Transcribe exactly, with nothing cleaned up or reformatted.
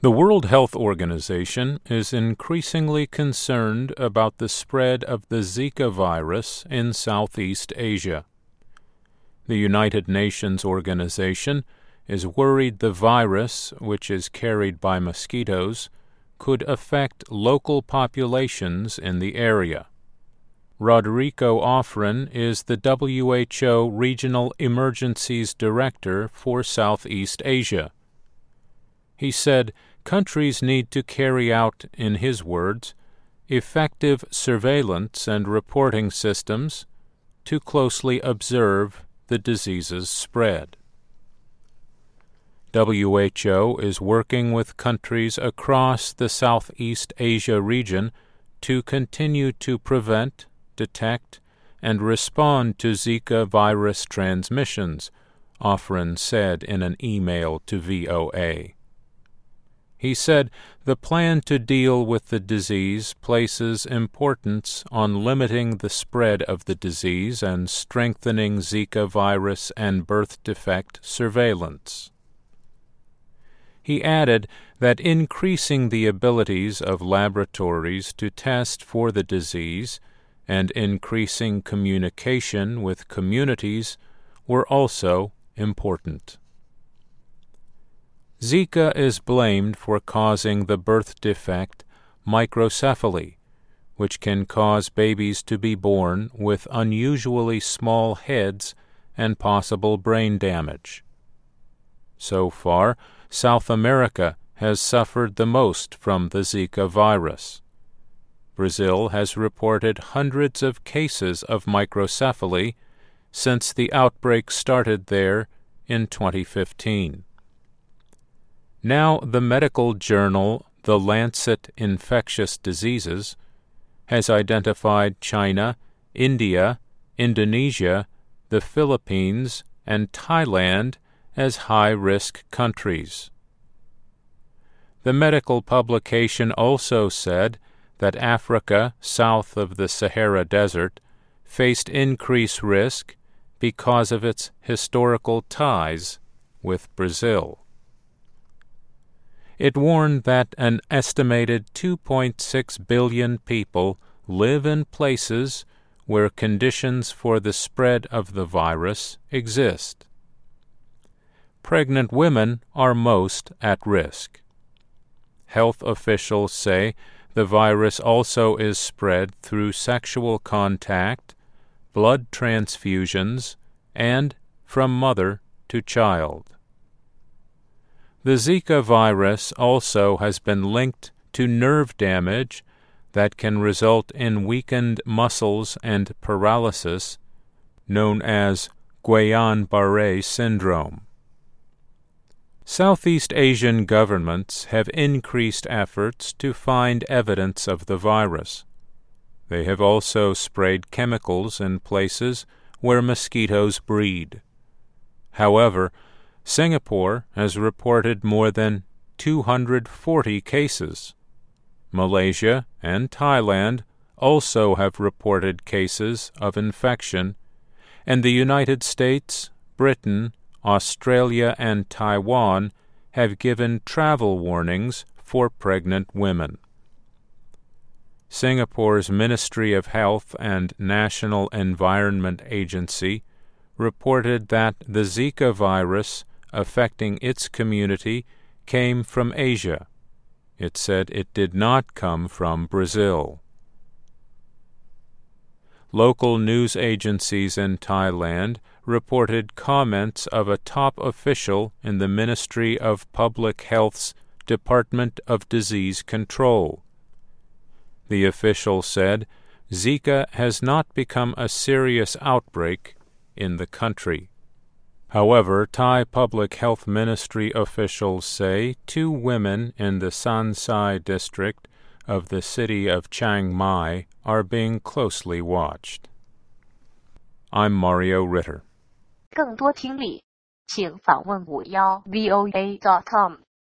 The World Health Organization is increasingly concerned about the spread of the Zika virus in Southeast Asia. The United Nations organization is worried the virus, which is carried by mosquitoes, could affect local populations in the area. Rodrigo Ofren is the W H O Regional Emergencies Director for Southeast Asia. He said countries need to carry out, in his words, effective surveillance and reporting systems to closely observe the disease's spread. W H O is working with countries across the Southeast Asia region to continue to prevent, detect, and respond to Zika virus transmissions, Ofren said in an email to V O A. He said the plan to deal with the disease places importance on limiting the spread of the disease and strengthening Zika virus and birth defect surveillance. He added that increasing the abilities of laboratories to test for the disease and increasing communication with communities were also important. Zika is blamed for causing the birth defect microcephaly, which can cause babies to be born with unusually small heads and possible brain damage. So far, South America has suffered the most from the Zika virus. Brazil has reported hundreds of cases of microcephaly since the outbreak started there in twenty fifteen. Now the medical journal The Lancet Infectious Diseases has identified China, India, Indonesia, the Philippines, and Thailand as high-risk countries. The medical publication also said that Africa south of the Sahara Desert faced increased risk because of its historical ties with Brazil. It warned that an estimated two point six billion people live in places where conditions for the spread of the virus exist. Pregnant women are most at risk. Health officials say the virus also is spread through sexual contact, blood transfusions, and from mother to child. The Zika virus also has been linked to nerve damage that can result in weakened muscles and paralysis, known as Guillain-Barré syndrome. Southeast Asian governments have increased efforts to find evidence of the virus. They have also sprayed chemicals in places where mosquitoes breed. However, Singapore has reported more than two hundred forty cases. Malaysia and Thailand also have reported cases of infection, and the United States, Britain, Australia, and Taiwan have given travel warnings for pregnant women. Singapore's Ministry of Health and National Environment Agency reported that the Zika virus affecting its community came from Asia. It said it did not come from Brazil. Local news agencies in Thailand reported comments of a top official in the Ministry of Public Health's Department of Disease Control. The official said Zika has not become a serious outbreak in the country. However, Thai Public Health Ministry officials say two women in the San Sai district of the city of Chiang Mai are being closely watched. I'm Mario Ritter. 更多听力，请访问五幺 V O A dot com。